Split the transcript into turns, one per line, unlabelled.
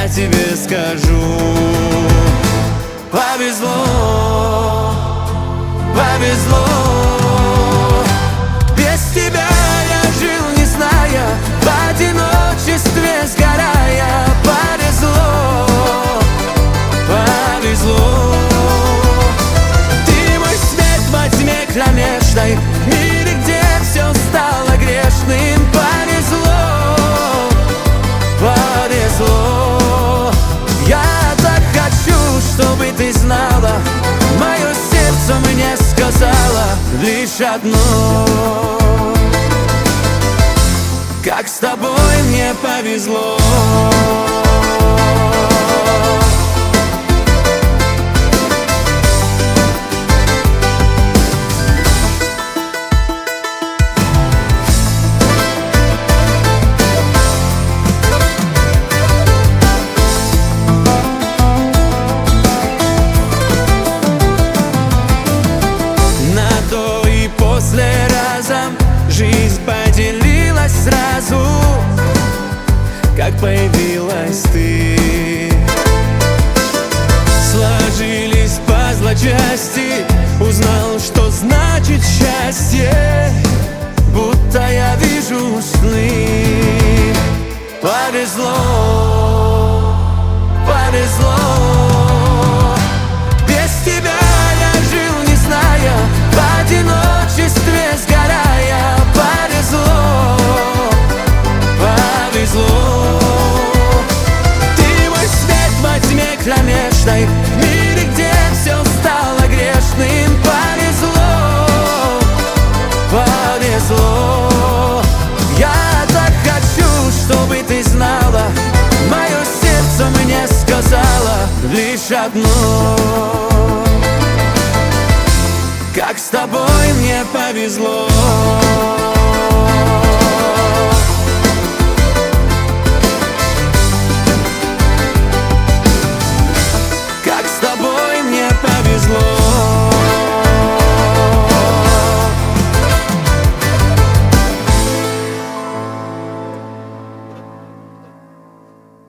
тебе скажу: повезло, повезло. Без тебя я жил, не зная, в одиночестве сгорая. Повезло, повезло. Ты мой свет во тьме кромешной, в мире, где все стало грешным. Повезло, повезло. Я так хочу, чтобы ты знала, мое сердце мне сказала лишь одно: как с тобой мне повезло. После разом жизнь поделилась сразу, как появилась ты. Сложились пазлы части, узнал, что значит счастье, будто я вижу сны. Повезло, повезло. Без тебя я жил, не зная, в одиночестве сгорая. Повезло, повезло. Ты мой свет во тьме кромешной, в мире, где все стало грешным. Повезло, повезло. Я так хочу, чтобы ты знала, мое сердце мне сказала лишь одно: как с тобой мне повезло.